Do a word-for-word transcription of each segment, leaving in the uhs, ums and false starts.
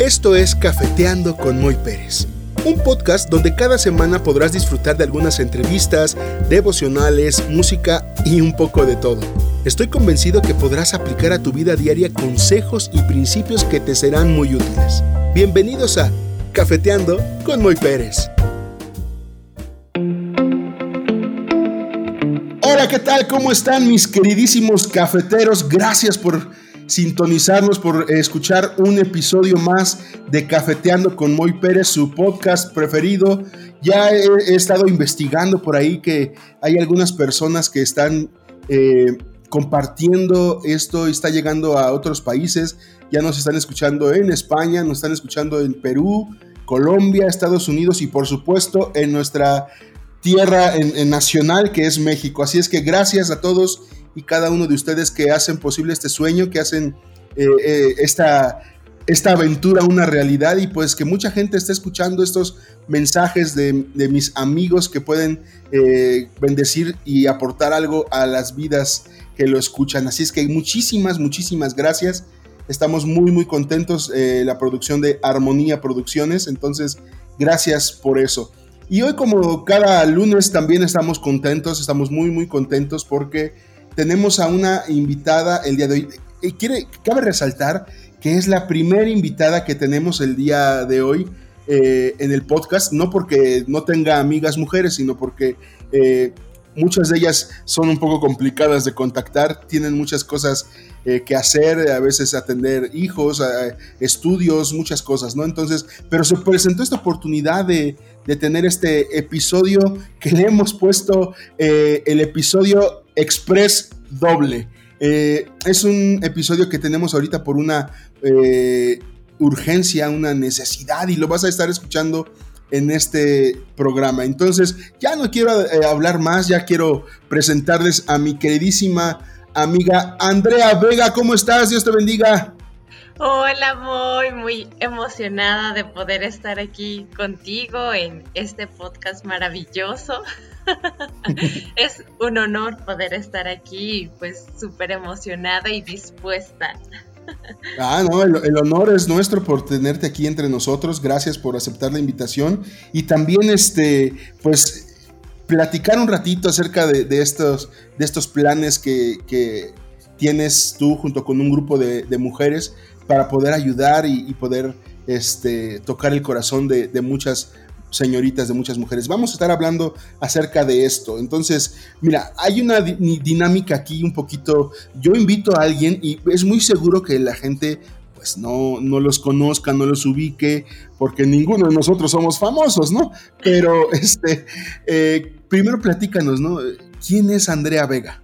Esto es Cafeteando con Moy Pérez, un podcast donde cada semana podrás disfrutar de algunas entrevistas, devocionales, música y un poco de todo. Estoy convencido que podrás aplicar a tu vida diaria consejos y principios que te serán muy útiles. Bienvenidos a Cafeteando con Moy Pérez. Hola, ¿qué tal? ¿Cómo están mis queridísimos cafeteros? Gracias por sintonizarnos, por escuchar un episodio más de Cafeteando con Moy Pérez, su podcast preferido. Ya he, he estado investigando por ahí que hay algunas personas que están eh, compartiendo esto, está llegando a otros países. Ya nos están escuchando en España, nos están escuchando en Perú, Colombia, Estados Unidos y por supuesto en nuestra tierra en, en nacional, que es México. Así es que gracias a todos y cada uno de ustedes que hacen posible este sueño, que hacen eh, eh, esta, esta aventura una realidad, y pues que mucha gente esté escuchando estos mensajes de, de mis amigos que pueden eh, bendecir y aportar algo a las vidas que lo escuchan. Así es que muchísimas, muchísimas gracias. Estamos muy, muy contentos, eh, la producción de Armonía Producciones, entonces gracias por eso. Y hoy, como cada lunes, también estamos contentos, estamos muy, muy contentos porque tenemos a una invitada el día de hoy. Y quiere, cabe resaltar que es la primera invitada que tenemos el día de hoy eh, en el podcast, no porque no tenga amigas mujeres, sino porque eh, muchas de ellas son un poco complicadas de contactar, tienen muchas cosas eh, que hacer, a veces atender hijos, eh, estudios, muchas cosas, ¿no? Entonces, pero se presentó esta oportunidad de, de tener este episodio que le hemos puesto eh, el episodio Express doble. Eh, es un episodio que tenemos ahorita por una eh, urgencia, una necesidad, y lo vas a estar escuchando en este programa. Entonces, ya no quiero eh, hablar más, ya quiero presentarles a mi queridísima amiga Andrea Vega. ¿Cómo estás? Dios te bendiga. Hola, Moy, muy emocionada de poder estar aquí contigo en este podcast maravilloso. Es un honor poder estar aquí, pues súper emocionada y dispuesta. Ah, no, el, el honor es nuestro por tenerte aquí entre nosotros. Gracias por aceptar la invitación y también, este, pues, platicar un ratito acerca de, de estos, de estos planes que, que tienes tú junto con un grupo de, de mujeres para poder ayudar y, y poder, este, tocar el corazón de, de muchas señoritas, de muchas mujeres. Vamos a estar hablando acerca de esto. Entonces, mira, hay una di- dinámica aquí un poquito. Yo invito a alguien y es muy seguro que la gente pues no, no los conozca, no los ubique, porque ninguno de nosotros somos famosos, ¿no? Pero este, eh, primero platícanos, ¿no? ¿Quién es Andrea Vega?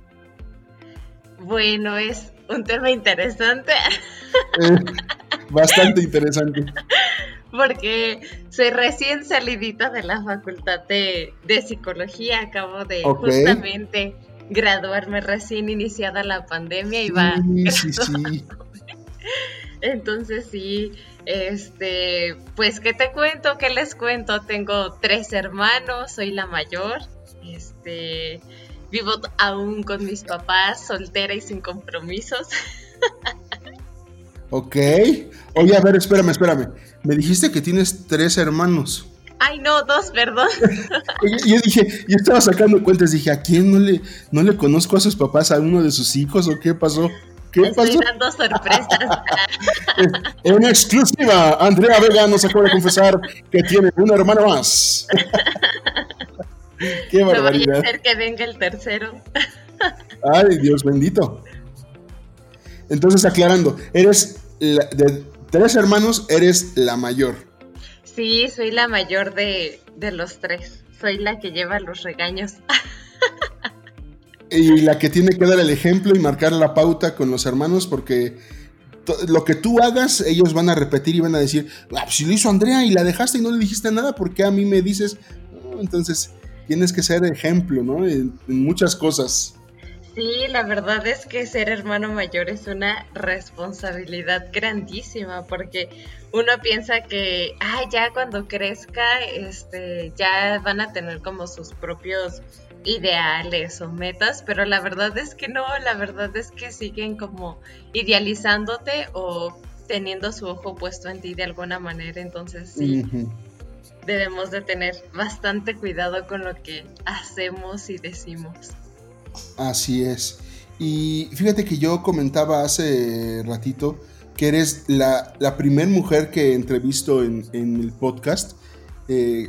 Bueno, es un tema interesante. Eh, bastante interesante. Porque soy recién salidita de la facultad de, de psicología, acabo de okay. justamente graduarme, recién iniciada la pandemia y va. Sí, sí, sí. Entonces sí, este, pues ¿qué te cuento? ¿Qué les cuento? Tengo tres hermanos, soy la mayor, este, vivo aún con mis papás, soltera y sin compromisos. Ok. Oye, a ver, espérame, espérame. Me dijiste que tienes tres hermanos. Ay, no, dos, perdón. yo, yo dije, yo estaba sacando cuentas, dije, ¿a quién no le, no le conozco a sus papás, a uno de sus hijos o qué pasó? ¿Qué Estoy pasó? dando sorpresas. En exclusiva, Andrea Vega nos acaba de confesar que tiene una hermana más. Qué barbaridad. No vaya a ser que venga el tercero. Ay, Dios bendito. Entonces, aclarando, eres la, de tres hermanos, eres la mayor. Sí, soy la mayor de, de los tres. Soy la que lleva los regaños. Y la que tiene que dar el ejemplo y marcar la pauta con los hermanos, porque to- lo que tú hagas, ellos van a repetir y van a decir, ah, pues si lo hizo Andrea y la dejaste y no le dijiste nada, ¿por qué a mí me dices? No, entonces, tienes que ser ejemplo, ¿no? En, en muchas cosas. Sí, la verdad es que ser hermano mayor es una responsabilidad grandísima, porque uno piensa que, ah, ya cuando crezca, este, ya van a tener como sus propios ideales o metas, pero la verdad es que no, la verdad es que siguen como idealizándote o teniendo su ojo puesto en ti de alguna manera, entonces sí, uh-huh. debemos de tener bastante cuidado con lo que hacemos y decimos. Así es. Y fíjate que yo comentaba hace ratito que eres la, la primer mujer que entrevisto en, en el podcast, eh,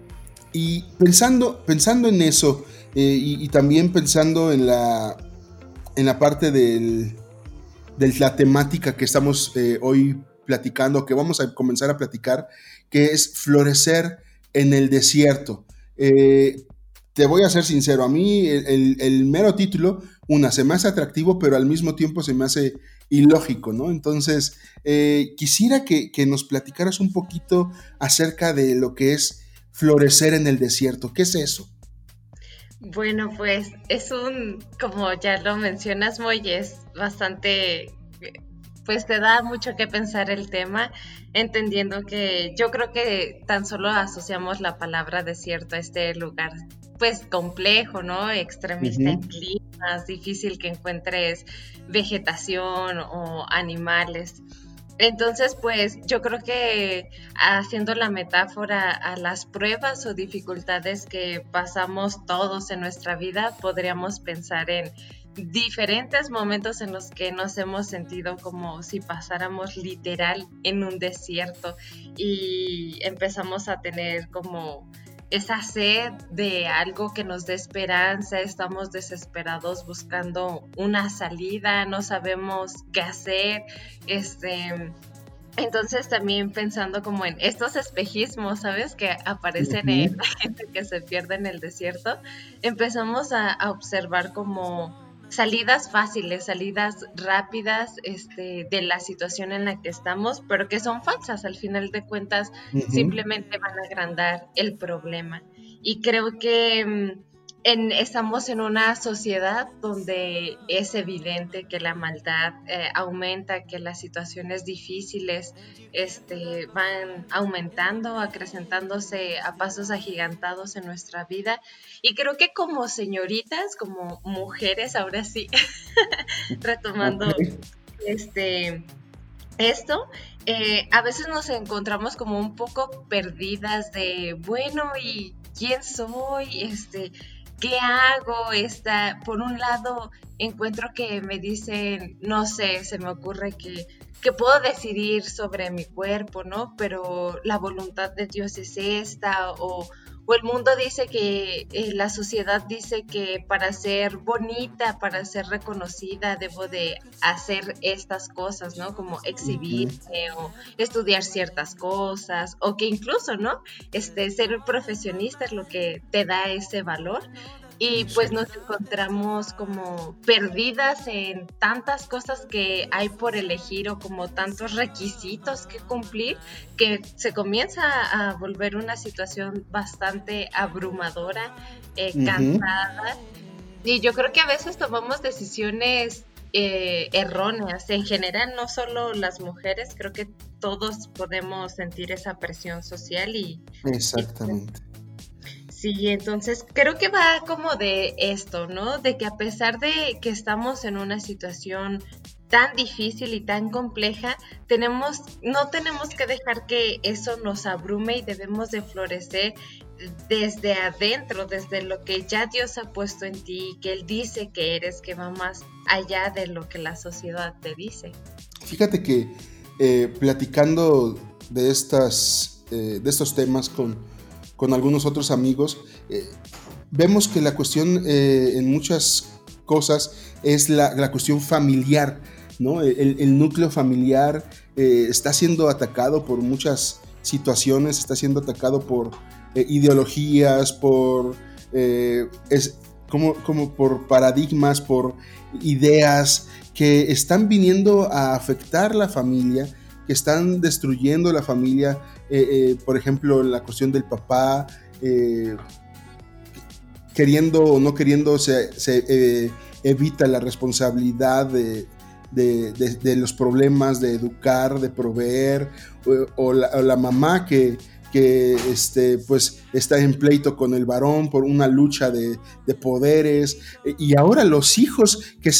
y pensando, pensando en eso, eh, y, y también pensando en la, en la parte del, de la temática que estamos eh, hoy platicando, que vamos a comenzar a platicar, que es florecer en el desierto. Eh, te voy a ser sincero, a mí el, el, el mero título, una, se me hace atractivo, pero al mismo tiempo se me hace ilógico, ¿no? Entonces, eh, quisiera que, que nos platicaras un poquito acerca de lo que es florecer en el desierto. ¿Qué es eso? Bueno, pues es un, como ya lo mencionas, Moy, es bastante, pues te da mucho que pensar el tema, entendiendo que yo creo que tan solo asociamos la palabra desierto a este lugar, pues complejo, ¿no? Extremista uh-huh. en climas, difícil que encuentres vegetación o animales. Entonces, pues yo creo que haciendo la metáfora a las pruebas o dificultades que pasamos todos en nuestra vida, podríamos pensar en diferentes momentos en los que nos hemos sentido como si pasáramos literal en un desierto y empezamos a tener como esa sed de algo que nos dé esperanza, estamos desesperados buscando una salida, no sabemos qué hacer, este, entonces también pensando como en estos espejismos, ¿sabes? Que aparecen uh-huh. en la gente que se pierde en el desierto, empezamos a, a observar como salidas fáciles, salidas rápidas este, de la situación en la que estamos, pero que son falsas, al final de cuentas uh-huh. simplemente van a agrandar el problema. Y creo que en, estamos en una sociedad donde es evidente que la maldad eh, aumenta, que las situaciones difíciles este, van aumentando, acrecentándose a pasos agigantados en nuestra vida. Y creo que como señoritas, como mujeres, ahora sí, retomando okay. este, esto, eh, a veces nos encontramos como un poco perdidas de, bueno, ¿y quién soy? Este, ¿qué hago? Esta, por un lado, encuentro que me dicen, no sé, se me ocurre que, que puedo decidir sobre mi cuerpo, ¿no? Pero la voluntad de Dios es esta, o... o el mundo dice que, eh, la sociedad dice que para ser bonita, para ser reconocida, debo de hacer estas cosas, ¿no? Como exhibirme uh-huh. o estudiar ciertas cosas, o que incluso, ¿no? Este, ser un profesionista es lo que te da ese valor. Y pues nos encontramos como perdidas en tantas cosas que hay por elegir o como tantos requisitos que cumplir que se comienza a volver una situación bastante abrumadora, eh, uh-huh. cansada. Y yo creo que a veces tomamos decisiones eh, erróneas. En general, no solo las mujeres, creo que todos podemos sentir esa presión social y... Exactamente. Y, Sí, entonces creo que va como de esto, ¿no? De que a pesar de que estamos en una situación tan difícil y tan compleja, tenemos, no tenemos que dejar que eso nos abrume y debemos de florecer desde adentro, desde lo que ya Dios ha puesto en ti, que Él dice que eres, que va más allá de lo que la sociedad te dice. Fíjate que eh, platicando de, estas, eh, de estos temas con... con algunos otros amigos, eh, vemos que la cuestión eh, en muchas cosas es la, la cuestión familiar, ¿no? El, el núcleo familiar eh, está siendo atacado por muchas situaciones, está siendo atacado por eh, ideologías, por, eh, es, como, como por paradigmas, por ideas que están viniendo a afectar la familia, que están destruyendo la familia, eh, eh, por ejemplo, la cuestión del papá, eh, queriendo o no queriendo, se, se eh, evita la responsabilidad de, de, de, de los problemas, de educar, de proveer, o, o, la, o la mamá que, que este, pues, está en pleito con el varón por una lucha de, de poderes, y ahora los hijos que se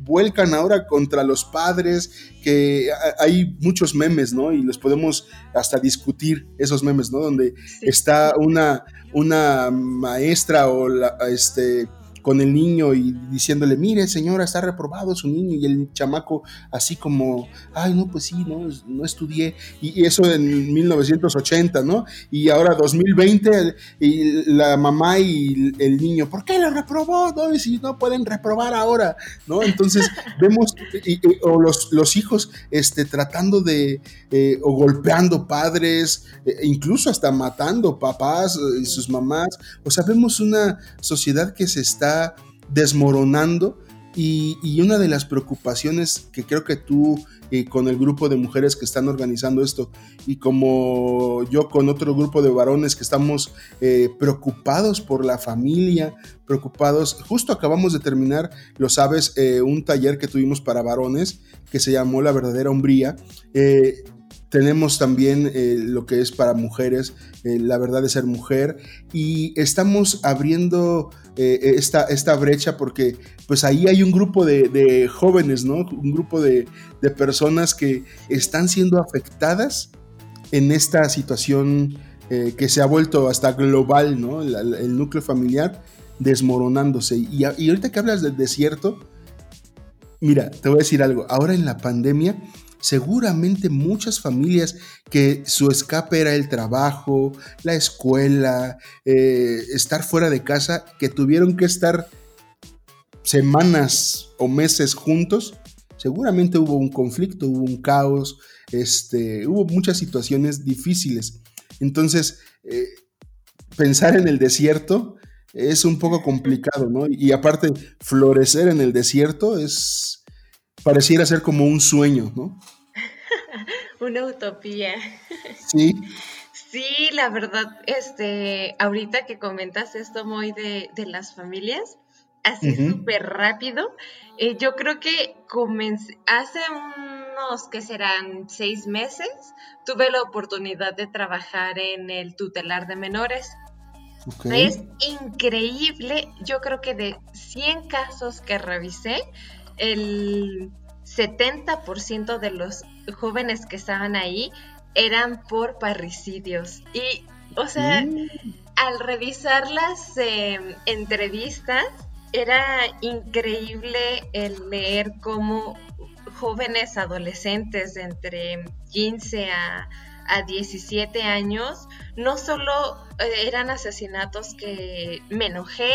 vuelcan ahora contra los padres, que hay muchos memes, ¿no? Y los podemos hasta discutir, esos memes, ¿no? Donde sí. está una, una maestra o la, este... con el niño y diciéndole, mire señora, está reprobado su niño, y el chamaco así como, ay no, pues sí, no, no estudié, y eso en mil novecientos ochenta, ¿no? Y ahora dos mil veinte, y la mamá y el niño, ¿por qué lo reprobó? No, y si no pueden reprobar ahora, ¿no? Entonces vemos, y, y, o los, los hijos este, tratando de, eh, o golpeando padres, eh, incluso hasta matando papás y sus mamás, o sea, vemos una sociedad que se está desmoronando, y, y una de las preocupaciones que creo que tú eh, con el grupo de mujeres que están organizando esto, y como yo con otro grupo de varones que estamos eh, preocupados por la familia, preocupados, justo acabamos de terminar, lo sabes, eh, un taller que tuvimos para varones que se llamó La Verdadera Hombría. eh, Tenemos también eh, lo que es para mujeres, eh, la verdad de ser mujer, y estamos abriendo eh, esta, esta brecha porque pues ahí hay un grupo de, de jóvenes, ¿no? Un grupo de, de personas que están siendo afectadas en esta situación eh, que se ha vuelto hasta global, ¿no? El, el núcleo familiar desmoronándose. Y, y ahorita que hablas del desierto, mira, te voy a decir algo, ahora en la pandemia, seguramente muchas familias que su escape era el trabajo, la escuela, eh, estar fuera de casa, que tuvieron que estar semanas o meses juntos, seguramente hubo un conflicto, hubo un caos, este, hubo muchas situaciones difíciles. Entonces, eh, pensar en el desierto es un poco complicado, ¿no? Y aparte, florecer en el desierto es... pareciera ser como un sueño, ¿no? Una utopía. Sí. Sí, la verdad, este, ahorita que comentas esto muy de, de las familias, así uh-huh. súper rápido, eh, yo creo que comencé, hace unos, que serán seis meses, tuve la oportunidad de trabajar en el tutelar de menores. Okay. Es increíble, yo creo que de cien casos que revisé, el setenta por ciento de los jóvenes que estaban ahí eran por parricidios. Y, o sea, mm. al revisar las eh, entrevistas, era increíble el leer cómo jóvenes adolescentes de entre quince a, a diecisiete años, no solo eh, eran asesinatos que me enojé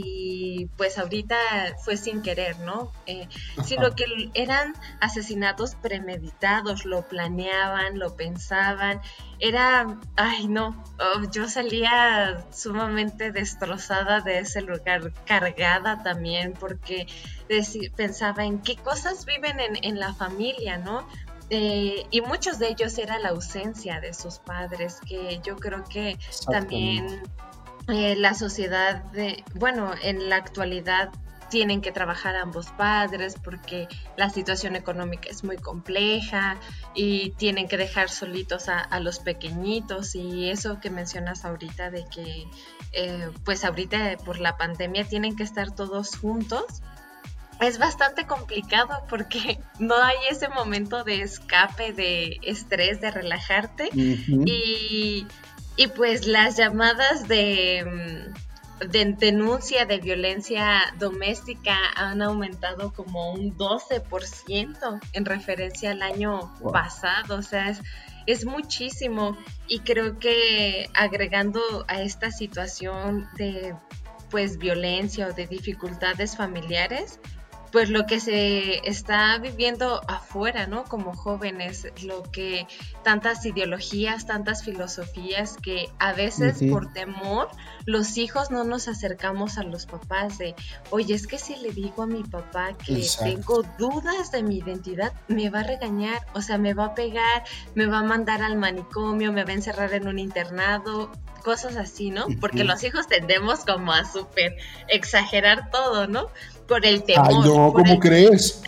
y pues ahorita fue sin querer, ¿no? Eh, sino que eran asesinatos premeditados, lo planeaban, lo pensaban, era, ay no, oh, yo salía sumamente destrozada de ese lugar, cargada también, porque dec- pensaba en qué cosas viven en, en la familia, ¿no? Eh, y muchos de ellos era la ausencia de sus padres, que yo creo que también eh, la sociedad, de, bueno, en la actualidad tienen que trabajar ambos padres porque la situación económica es muy compleja y tienen que dejar solitos a, a los pequeñitos, y eso que mencionas ahorita de que eh, pues ahorita por la pandemia tienen que estar todos juntos. Es bastante complicado porque no hay ese momento de escape, de estrés, de relajarte. Uh-huh. y, y pues las llamadas de, de denuncia de violencia doméstica han aumentado como un doce por ciento en referencia al año wow. pasado. O sea, es, es muchísimo, y creo que agregando a esta situación de pues violencia o de dificultades familiares, pues lo que se está viviendo afuera, ¿no? Como jóvenes, lo que tantas ideologías, tantas filosofías que a veces uh-huh. por temor los hijos no nos acercamos a los papás de, oye, es que si le digo a mi papá que Exacto. tengo dudas de mi identidad, me va a regañar, o sea, me va a pegar, me va a mandar al manicomio, me va a encerrar en un internado, cosas así, ¿no? Porque uh-huh. los hijos tendemos como a súper exagerar todo, ¿no? Por el temor. Ay, no, ¿cómo el... crees?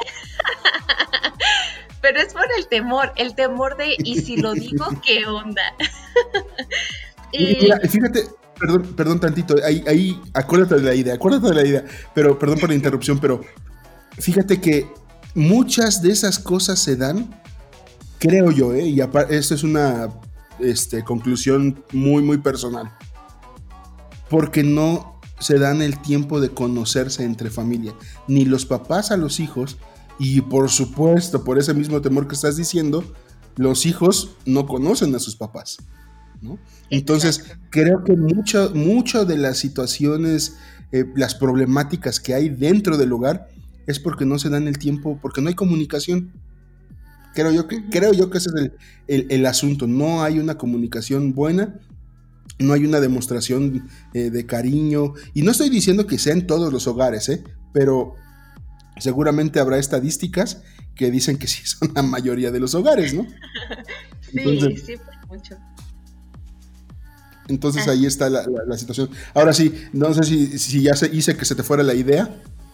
Pero es por el temor, el temor de, ¿y si lo digo, qué onda? y... Mira, fíjate, perdón, perdón tantito, ahí, ahí, acuérdate de la idea, acuérdate de la idea, pero perdón por la interrupción, pero fíjate que muchas de esas cosas se dan, creo yo, ¿eh? Y aparte, esto es una este, conclusión muy, muy personal, porque no se dan el tiempo de conocerse entre familia, ni los papás a los hijos, y por supuesto, por ese mismo temor que estás diciendo, los hijos no conocen a sus papás, ¿no? Entonces, exacto, creo que mucho, mucho de las situaciones, eh, las problemáticas que hay dentro del hogar, es porque no se dan el tiempo, porque no hay comunicación. Creo yo que, uh-huh. creo yo que ese es el, el, el asunto. No hay una comunicación buena, no hay una demostración eh, de cariño. Y no estoy diciendo que sea en todos los hogares, ¿eh? Pero seguramente habrá estadísticas que dicen que sí son la mayoría de los hogares, ¿no? Sí, entonces, sí, por mucho. Entonces ah. ahí está la, la, la situación. Ahora sí, no sé si, si ya se hice que se te fuera la idea.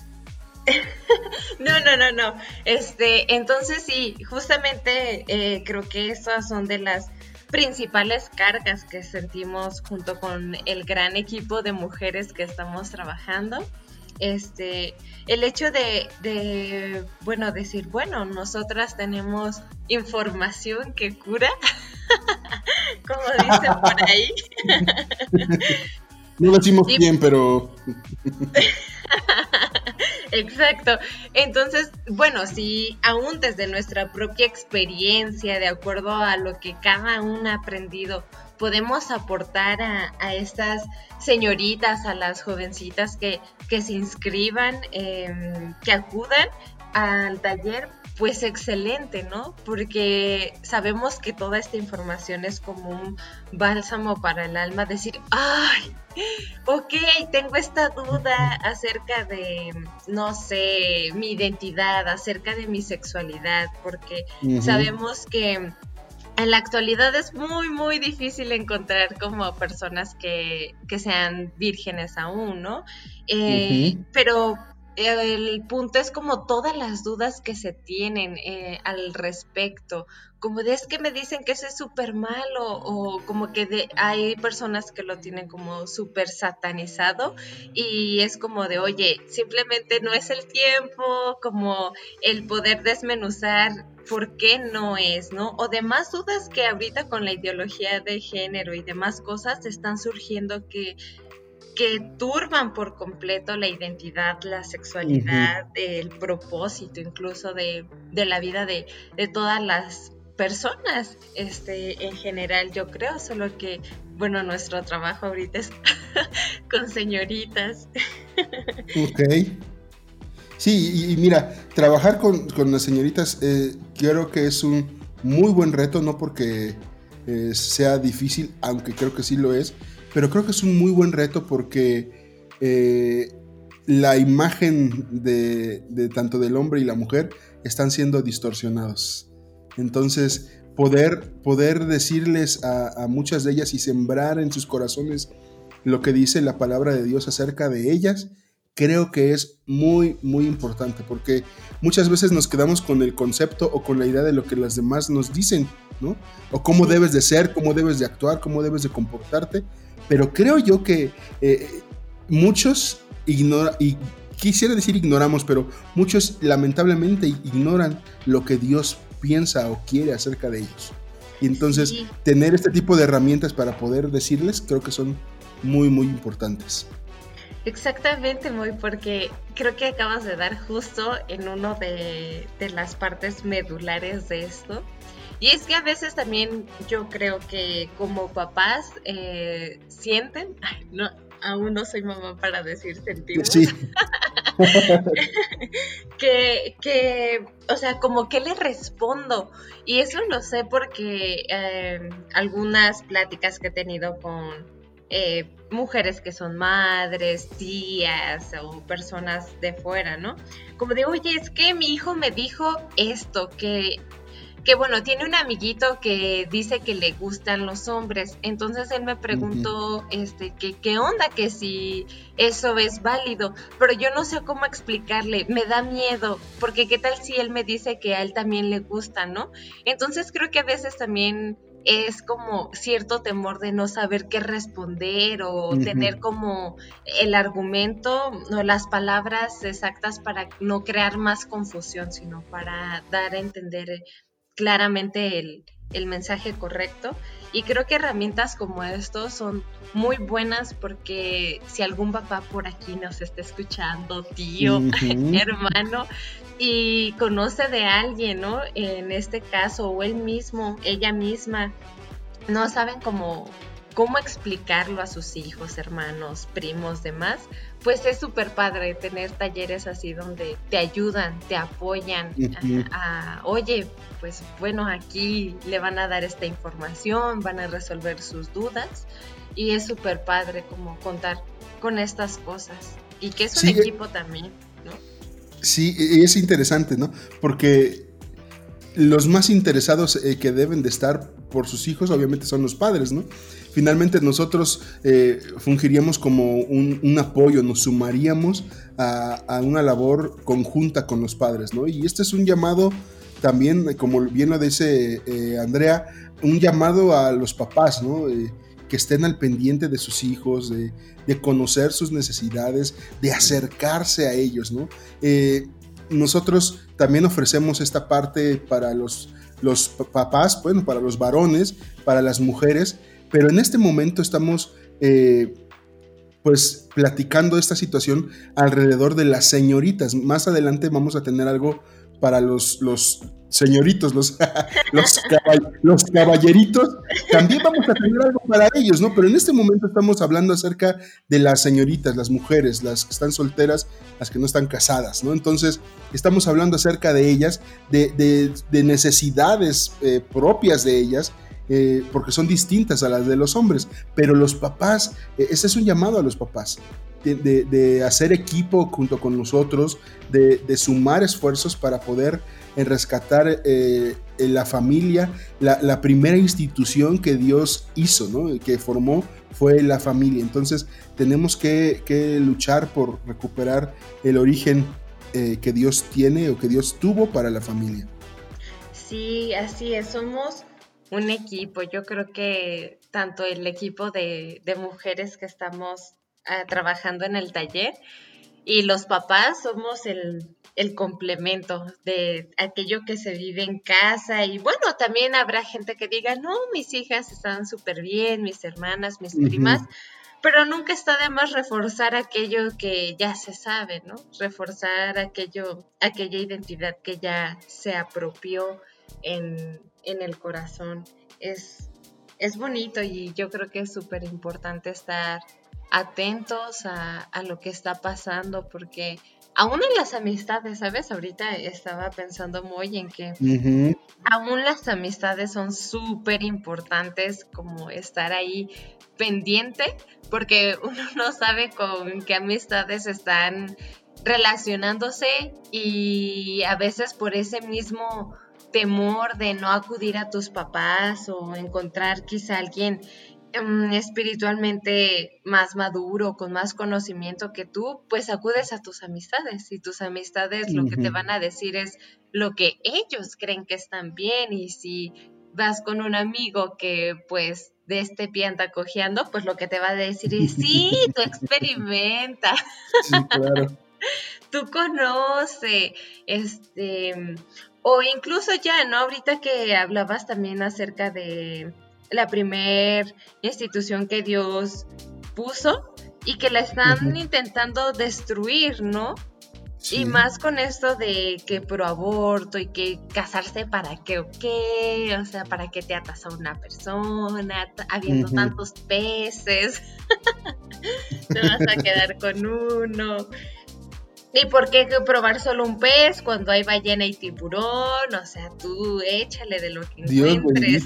No, no, no, no. Este, entonces sí, justamente eh, creo que esas son de las principales cargas que sentimos junto con el gran equipo de mujeres que estamos trabajando. Este, el hecho de, de, bueno, decir, bueno, nosotras tenemos información que cura, como dicen por ahí. No lo decimos y, bien, pero... Exacto. Entonces, bueno, si aún desde nuestra propia experiencia, de acuerdo a lo que cada una ha aprendido, podemos aportar a, a estas señoritas, a las jovencitas que, que se inscriban, eh, que acudan al taller, pues excelente, ¿no? Porque sabemos que toda esta información es como un bálsamo para el alma, decir, ¡ay! Ok, tengo esta duda acerca de, no sé, mi identidad, acerca de mi sexualidad, porque uh-huh. sabemos que en la actualidad es muy, muy difícil encontrar como personas que, que sean vírgenes aún, ¿no? Eh, uh-huh. Pero el punto es como todas las dudas que se tienen eh, al respecto, como de es que me dicen que eso es súper malo, o como que de, hay personas que lo tienen como súper satanizado, y es como de, oye, simplemente no es el tiempo, como el poder desmenuzar por qué no es, ¿no? O demás dudas que ahorita con la ideología de género y demás cosas están surgiendo que que turban por completo la identidad, la sexualidad, uh-huh. el propósito incluso de, de la vida de, de todas las personas este, en general, yo creo, solo que, bueno, nuestro trabajo ahorita es con señoritas. Ok. Sí, y, y mira, trabajar con, con las señoritas eh, creo que es un muy buen reto, no porque eh, sea difícil, aunque creo que sí lo es, pero creo que es un muy buen reto porque eh, la imagen de, de tanto del hombre y la mujer están siendo distorsionados. Entonces, poder, poder decirles a, a muchas de ellas y sembrar en sus corazones lo que dice la palabra de Dios acerca de ellas, creo que es muy, muy importante, porque muchas veces nos quedamos con el concepto o con la idea de lo que las demás nos dicen, ¿no? O cómo debes de ser, cómo debes de actuar, cómo debes de comportarte. Pero creo yo que eh, muchos ignoran, y quisiera decir ignoramos, pero muchos lamentablemente ignoran lo que Dios piensa o quiere acerca de ellos. Y entonces sí. tener este tipo de herramientas para poder decirles, creo que son muy, muy importantes. Exactamente, muy, porque creo que acabas de dar justo en uno de, de las partes medulares de esto. Y es que a veces también yo creo que como papás eh, sienten, ay, no, aún no soy mamá para decir sentimos, sí. que, que, o sea, como que le respondo. Y eso lo sé porque eh, algunas pláticas que he tenido con eh, mujeres que son madres, tías o personas de fuera, ¿no? Como de, oye, es que mi hijo me dijo esto, que... que bueno, tiene un amiguito que dice que le gustan los hombres, entonces él me preguntó, uh-huh. este, que qué onda, que si eso es válido, pero yo no sé cómo explicarle, me da miedo, porque qué tal si él me dice que a él también le gusta, ¿no? Entonces creo que a veces también es como cierto temor de no saber qué responder o uh-huh. tener como el argumento o las palabras exactas para no crear más confusión, sino para dar a entender claramente el, el mensaje correcto. Y creo que herramientas como esto son muy buenas porque si algún papá por aquí nos está escuchando, tío, uh-huh. hermano, y conoce de alguien, ¿no? En este caso, o él mismo, ella misma, no saben cómo, cómo explicarlo a sus hijos, hermanos, primos, demás, pues es súper padre tener talleres así donde te ayudan, te apoyan uh-huh. a, a, oye, pues bueno, aquí le van a dar esta información, van a resolver sus dudas, y es súper padre como contar con estas cosas, y que es un sí, equipo también, ¿no? Sí, es interesante, ¿no? Porque los más interesados eh, que deben de estar por sus hijos obviamente son los padres, ¿no? Finalmente nosotros eh, fungiríamos como un, un apoyo, nos sumaríamos a, a una labor conjunta con los padres, ¿no? Y este es un llamado también, como bien lo dice eh, Andrea, un llamado a los papás, ¿no? Eh, que estén al pendiente de sus hijos, de, de conocer sus necesidades, de acercarse a ellos, ¿no? Eh, nosotros también ofrecemos esta parte para los, los papás, bueno, para los varones, para las mujeres, pero en este momento estamos eh, pues platicando esta situación alrededor de las señoritas. Más adelante vamos a tener algo para los, los señoritos, los, los, caball- los caballeritos, también vamos a tener algo para ellos, ¿no? Pero en este momento estamos hablando acerca de las señoritas, las mujeres, las que están solteras, las que no están casadas, ¿no? Entonces, estamos hablando acerca de ellas, de, de, de necesidades eh, propias de ellas, eh, porque son distintas a las de los hombres, pero los papás, eh, ese es un llamado a los papás, De, de, de hacer equipo junto con nosotros, de, de sumar esfuerzos para poder eh, rescatar eh, la familia. La, la primera institución que Dios hizo, ¿no? Que formó fue la familia. Entonces tenemos que, que luchar por recuperar el origen eh, que Dios tiene o que Dios tuvo para la familia. Sí, así es, somos un equipo. Yo creo que tanto el equipo de, de mujeres que estamos Uh, trabajando en el taller y los papás somos el, el complemento de aquello que se vive en casa. Y bueno, también habrá gente que diga, no, mis hijas están súper bien, mis hermanas, mis uh-huh. primas, pero nunca está de más reforzar aquello que ya se sabe, ¿no? Reforzar aquello, aquella identidad que ya se apropió en, en el corazón. Es, es bonito y yo creo que es súper importante estar atentos a, a lo que está pasando, porque aún en las amistades, ¿sabes? Ahorita estaba pensando muy en que uh-huh. aún las amistades son súper importantes, como estar ahí pendiente, porque uno no sabe con qué amistades están relacionándose y a veces por ese mismo temor de no acudir a tus papás o encontrar quizá alguien espiritualmente más maduro, con más conocimiento que tú, pues acudes a tus amistades y tus amistades uh-huh. lo que te van a decir es lo que ellos creen que están bien. Y si vas con un amigo que pues de este pie anda cojeando, pues lo que te va a decir es sí, tú experimenta. Sí, claro. Tú conoce, este, o incluso ya, ¿no? Ahorita que hablabas también acerca de la primer institución que Dios puso y que la están uh-huh. intentando destruir, ¿no? Sí. Y más con esto de que pro aborto y que casarse para qué o qué, o sea, para qué te atas a una persona, habiendo uh-huh. tantos peces, te vas a quedar con uno. ¿Y por qué probar solo un pez cuando hay ballena y tiburón? O sea, tú échale de lo que Dios encuentres.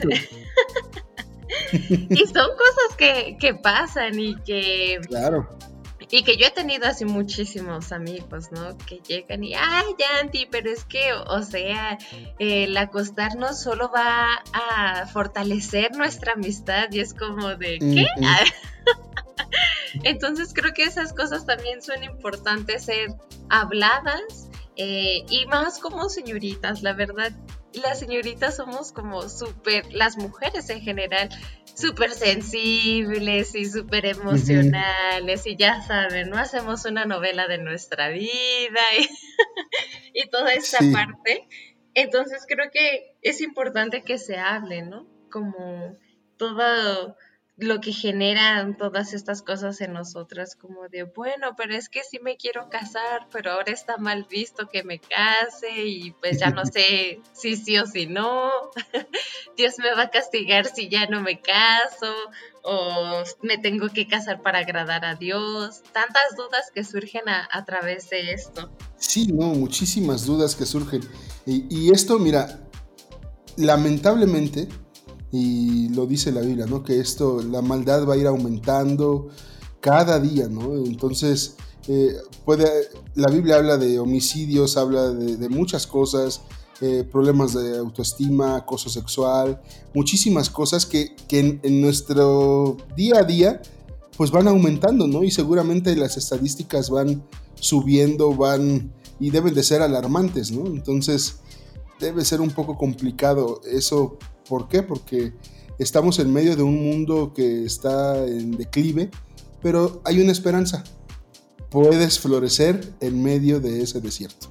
Y son cosas que, que pasan y que... Claro. Y que yo he tenido así muchísimos amigos, ¿no? Que llegan y, ay, Yanti, pero es que, o sea, el acostarnos solo va a fortalecer nuestra amistad y es como de, ¿qué? Uh-huh. Entonces creo que esas cosas también son importantes ser habladas eh, y más como señoritas, la verdad. las señoritas somos como súper, las mujeres en general, súper sensibles y súper emocionales, uh-huh. Y ya saben, ¿no? Hacemos una novela de nuestra vida y, y toda esta sí. parte. Entonces creo que es importante que se hable, ¿no? Como todo lo que generan todas estas cosas en nosotras, como de, bueno, pero es que sí me quiero casar, pero ahora está mal visto que me case y pues ya no sé si sí o si no. Dios me va a castigar si ya no me caso, o me tengo que casar para agradar a Dios. Tantas dudas que surgen a, a través de esto. Sí, no, muchísimas dudas que surgen. Y, y esto, mira, lamentablemente, y lo dice la Biblia, ¿no? Que esto, la maldad va a ir aumentando cada día, ¿no? Entonces, eh, puede, la Biblia habla de homicidios, habla de, de muchas cosas, eh, problemas de autoestima, acoso sexual, muchísimas cosas que, que en, en nuestro día a día, pues van aumentando, ¿no? Y seguramente las estadísticas van subiendo, van, y deben de ser alarmantes, ¿no? Entonces, debe ser un poco complicado eso. ¿Por qué? Porque estamos en medio de un mundo que está en declive, pero hay una esperanza. Puedes florecer en medio de ese desierto.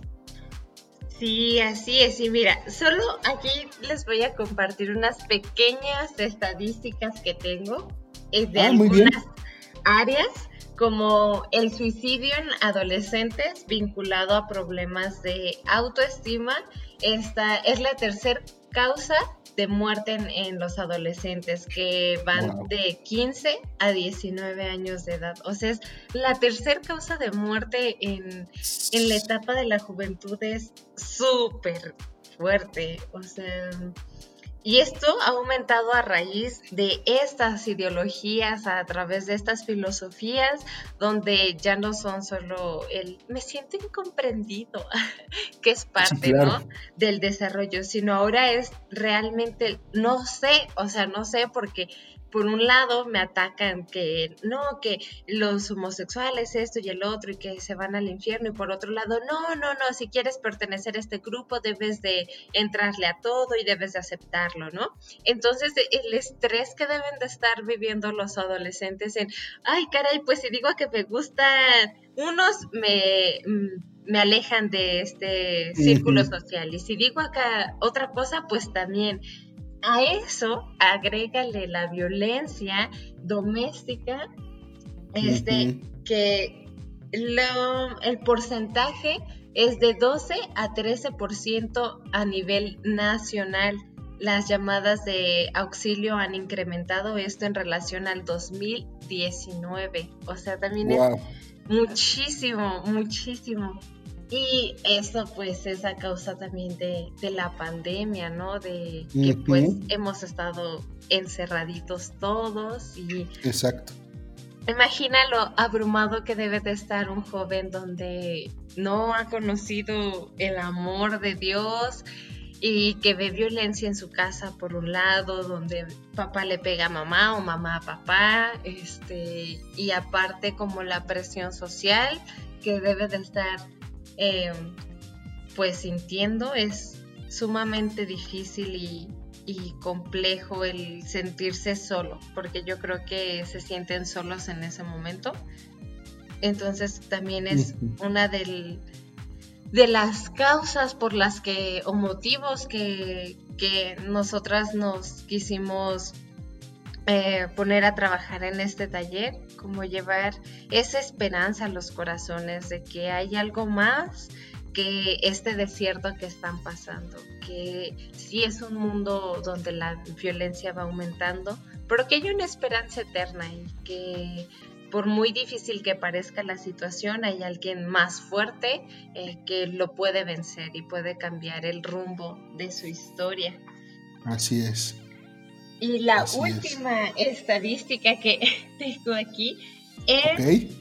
Sí, así es. Y mira, solo aquí les voy a compartir unas pequeñas estadísticas que tengo de ah, algunas áreas, como el suicidio en adolescentes vinculado a problemas de autoestima. Esta es la tercera causa de muerte en, en los adolescentes, que van wow. de quince a diecinueve años de edad. O sea, es la tercera causa de muerte en, en la etapa de la juventud. Es súper fuerte. O sea, y esto ha aumentado a raíz de estas ideologías, a través de estas filosofías, donde ya no son solo el me siento incomprendido, que es parte, sí, claro. ¿no? del desarrollo, sino ahora es realmente no sé, o sea, no sé, porque por un lado me atacan que no, que los homosexuales esto y el otro y que se van al infierno, y por otro lado, no, no, no, si quieres pertenecer a este grupo debes de entrarle a todo y debes de aceptarlo, ¿no? Entonces el estrés que deben de estar viviendo los adolescentes en, ay caray, pues si digo que me gustan unos, me... me alejan de este círculo uh-huh. social, y si digo acá otra cosa, pues también. A eso agrégale la violencia doméstica, este, uh-huh. que lo, el porcentaje es de doce a trece por ciento a nivel nacional. Las llamadas de auxilio han incrementado esto en relación al dos mil diecinueve. O sea, también wow. es muchísimo, muchísimo. Y eso pues es a causa también de, de la pandemia, ¿no? De que uh-huh. pues hemos estado encerraditos todos y... Exacto. Imagina lo abrumado que debe de estar un joven donde no ha conocido el amor de Dios y que ve violencia en su casa por un lado, donde papá le pega a mamá o mamá a papá, este, y aparte como la presión social que debe de estar... Eh, pues sintiendo. Es sumamente difícil y, y complejo el sentirse solo, porque yo creo que se sienten solos en ese momento. Entonces también es una del, de las causas por las que, o motivos que, que nosotras nos quisimos eh, poner a trabajar en este taller, como llevar esa esperanza a los corazones de que hay algo más que este desierto que están pasando, que sí es un mundo donde la violencia va aumentando, pero que hay una esperanza eterna y que por muy difícil que parezca la situación, hay alguien más fuerte eh, que lo puede vencer y puede cambiar el rumbo de su historia. Así es. Y la Así última es. estadística que tengo aquí es, okay.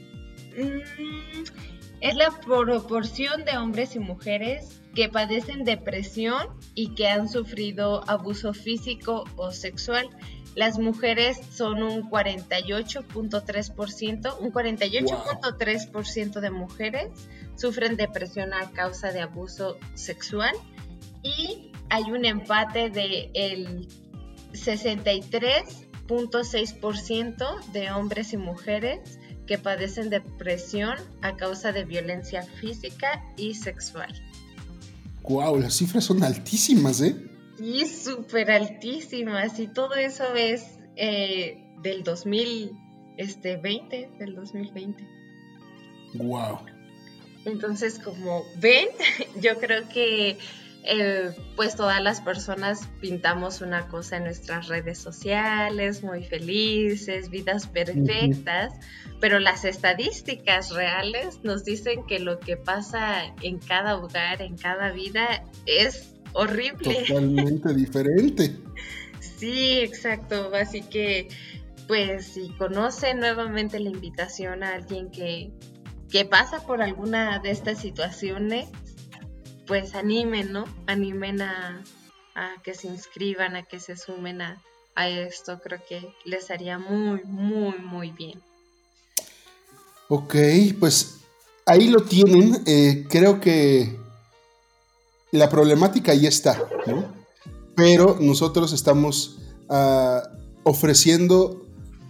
mmm, es la proporción de hombres y mujeres que padecen depresión y que han sufrido abuso físico o sexual. Las mujeres son un cuarenta y ocho punto tres por ciento, un cuarenta y ocho punto tres por ciento de mujeres sufren depresión a causa de abuso sexual, y hay un empate de el sesenta y tres punto seis por ciento de hombres y mujeres que padecen depresión a causa de violencia física y sexual. Wow, las cifras son altísimas, ¿eh? Sí, súper altísimas, y todo eso es eh, del dos mil veinte, del dos mil veinte. Wow. Entonces, como ven, yo creo que eh, pues todas las personas pintamos una cosa en nuestras redes sociales, muy felices, vidas perfectas, uh-huh. pero las estadísticas reales nos dicen que lo que pasa en cada hogar, en cada vida, es horrible. Totalmente diferente. Sí, exacto. Así que, pues, si conocen, nuevamente la invitación a alguien que, que pasa por alguna de estas situaciones, pues animen, ¿no? Animen a, a que se inscriban, a que se sumen a, a esto. Creo que les haría muy, muy, muy bien. Ok, pues ahí lo tienen. Eh, creo que la problemática ahí está, ¿no? Pero nosotros estamos uh, ofreciendo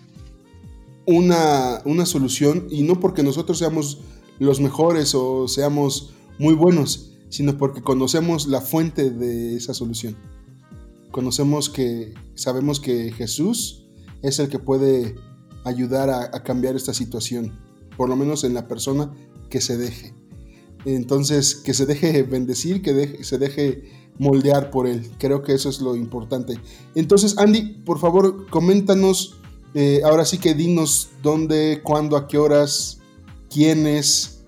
una, una solución, y no porque nosotros seamos los mejores o seamos muy buenos, sino porque conocemos la fuente de esa solución. Conocemos que, sabemos que Jesús es el que puede ayudar a, a cambiar esta situación, por lo menos en la persona que se deje. Entonces, que se deje bendecir, que deje, se deje moldear por él. Creo que eso es lo importante. Entonces, Andy, por favor, coméntanos, eh, ahora sí que dinos dónde, cuándo, a qué horas, quiénes.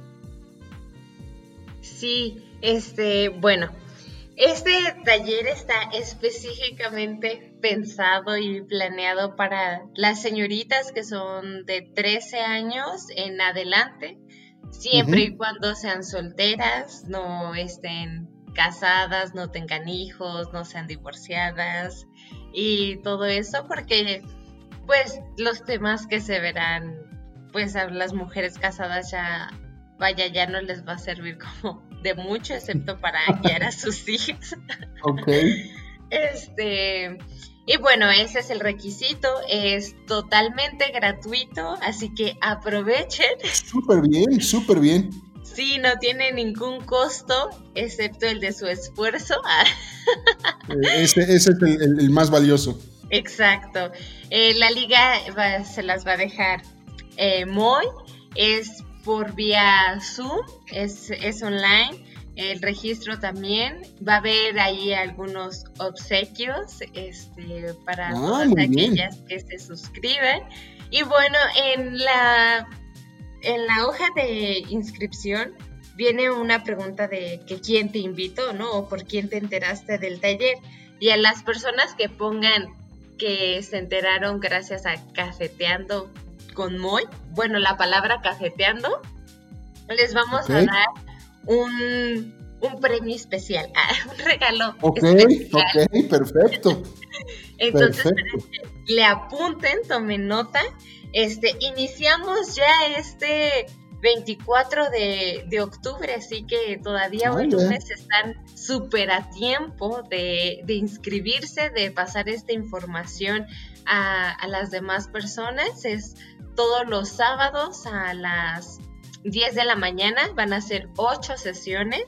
Sí, este, bueno, este taller está específicamente pensado y planeado para las señoritas que son de trece años en adelante, siempre uh-huh. y cuando sean solteras, no estén casadas, no tengan hijos, no sean divorciadas y todo eso, porque pues los temas que se verán, pues a las mujeres casadas ya, vaya, ya no les va a servir como de mucho, excepto para guiar a sus hijos. Ok. Este, y bueno, ese es el requisito, es totalmente gratuito, así que aprovechen. Súper bien, súper bien. Sí, no tiene ningún costo, excepto el de su esfuerzo. Ese, ese es el, el, el más valioso. Exacto. Eh, la liga va, se las va a dejar eh, Moy, es por vía Zoom, es, es online, el registro también, va a haber ahí algunos obsequios este, para ah, todas aquellas bien. que se suscriben. Y bueno, en la, en la hoja de inscripción viene una pregunta de que quién te invitó, ¿no? O por quién te enteraste del taller. Y a las personas que pongan que se enteraron gracias a Cafeteando con Moy, bueno, la palabra cafeteando, les vamos okay. a dar un, un premio especial, un regalo Ok, especial. ok, perfecto. Entonces, perfecto. Para que le apunten, tomen nota. Este, iniciamos ya este veinticuatro de, de octubre, así que todavía hoy lunes están súper a tiempo de, de inscribirse, de pasar esta información a, a las demás personas. Es todos los sábados a las diez de la mañana, van a ser ocho sesiones,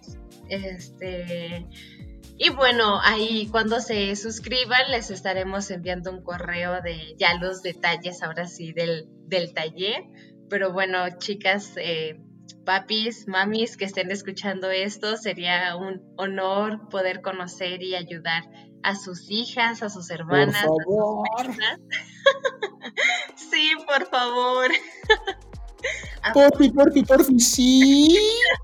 este, y bueno, ahí cuando se suscriban les estaremos enviando un correo de ya los detalles ahora sí del, del taller. Pero bueno, chicas, eh, papis, mamis que estén escuchando esto, sería un honor poder conocer y ayudar a sus hijas, a sus hermanas, por favor. a sus primas. Sí, por favor. Porfi, porfi, porfi, sí.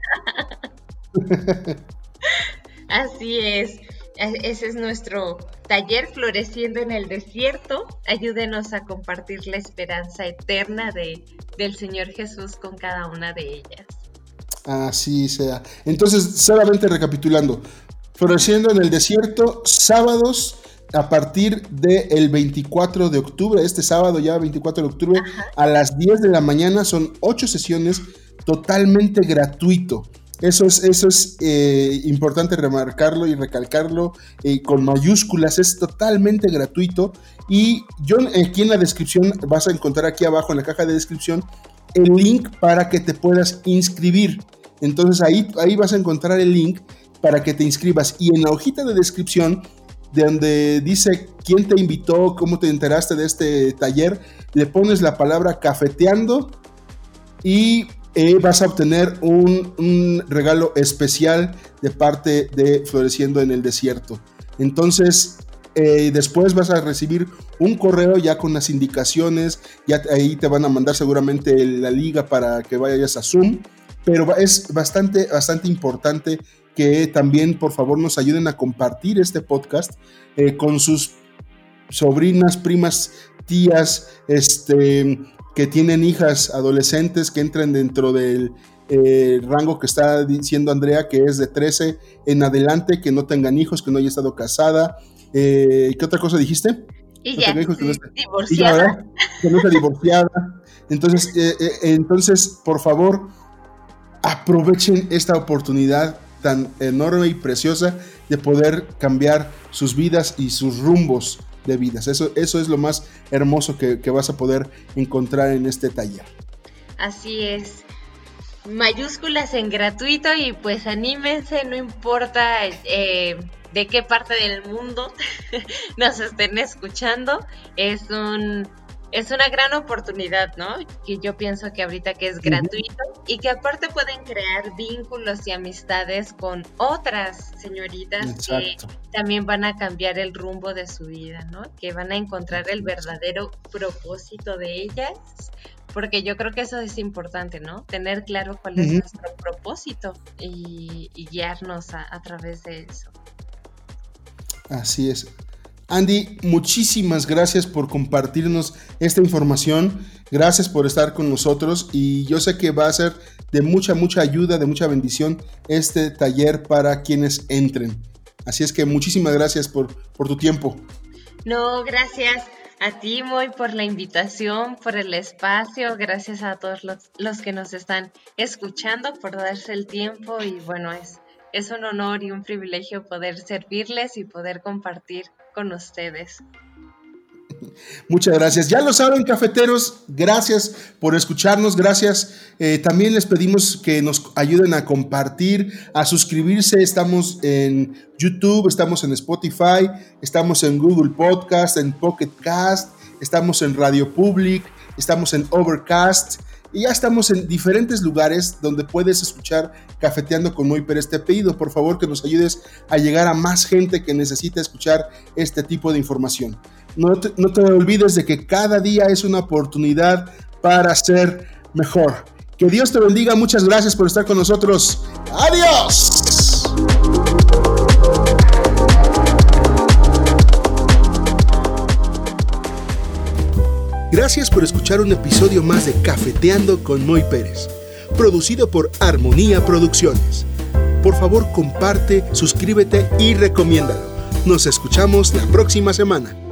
Así es. Ese es nuestro taller Floreciendo en el Desierto. Ayúdenos a compartir la esperanza eterna de, del Señor Jesús con cada una de ellas. Así sea. Entonces, solamente recapitulando. Floreciendo en el Desierto, sábados a partir del veinticuatro de octubre, este sábado ya veinticuatro de octubre, ajá, a las diez de la mañana, son ocho sesiones totalmente gratuito. Eso es, eso es eh, importante remarcarlo y recalcarlo eh, con mayúsculas, es totalmente gratuito. Y yo aquí en la descripción vas a encontrar aquí abajo en la caja de descripción el link para que te puedas inscribir. Entonces ahí, ahí vas a encontrar el link para que te inscribas. Y en la hojita de descripción, de donde dice quién te invitó, cómo te enteraste de este taller, le pones la palabra cafeteando y eh, vas a obtener un, un regalo especial de parte de Floreciendo en el Desierto. Entonces, eh, después vas a recibir un correo ya con las indicaciones, ya ahí te van a mandar seguramente la liga para que vayas a Zoom, pero es bastante, bastante importante que también por favor nos ayuden a compartir este podcast eh, con sus sobrinas, primas, tías, este, que tienen hijas adolescentes que entren dentro del eh, rango que está diciendo Andrea, que es de trece en adelante, que no tengan hijos, que no haya estado casada. Eh, ¿Qué otra cosa dijiste? Y ya, hijos, sí, que no esté, divorciada. Y ya, que no esté divorciada. Entonces, eh, eh, entonces, por favor, aprovechen esta oportunidad tan enorme y preciosa de poder cambiar sus vidas y sus rumbos de vidas. Eso, eso es lo más hermoso que, que vas a poder encontrar en este taller. Así es. Mayúsculas en gratuito y pues anímense, no importa eh, de qué parte del mundo nos estén escuchando. Es un... Es una gran oportunidad, ¿no? Que yo pienso que ahorita que es gratuito uh-huh. y que aparte pueden crear vínculos y amistades con otras señoritas Exacto. que también van a cambiar el rumbo de su vida, ¿no? Que van a encontrar el verdadero propósito de ellas, porque yo creo que eso es importante, ¿no? Tener claro cuál uh-huh. es nuestro propósito y, y guiarnos a, a través de eso. Así es. Andy, muchísimas gracias por compartirnos esta información, gracias por estar con nosotros y yo sé que va a ser de mucha, mucha ayuda, de mucha bendición este taller para quienes entren. Así es que muchísimas gracias por, por tu tiempo. No, gracias a ti, Moy, por la invitación, por el espacio, gracias a todos los, los que nos están escuchando por darse el tiempo y bueno, es, es un honor y un privilegio poder servirles y poder compartir con ustedes. Muchas gracias. Ya lo saben, cafeteros, gracias por escucharnos, gracias. Eh, también les pedimos que nos ayuden a compartir, a suscribirse. Estamos en YouTube, estamos en Spotify, estamos en Google Podcast, en Pocket Cast, estamos en Radio Public, estamos en Overcast. Y ya estamos en diferentes lugares donde puedes escuchar Cafeteando con Moy Pérez. Te he pedido, por favor, que nos ayudes a llegar a más gente que necesita escuchar este tipo de información. No te, no te olvides de que cada día es una oportunidad para ser mejor. Que Dios te bendiga. Muchas gracias por estar con nosotros. ¡Adiós! Gracias por escuchar un episodio más de Cafeteando con Moy Pérez, producido por Armonía Producciones. Por favor, comparte, suscríbete y recomiéndalo. Nos escuchamos la próxima semana.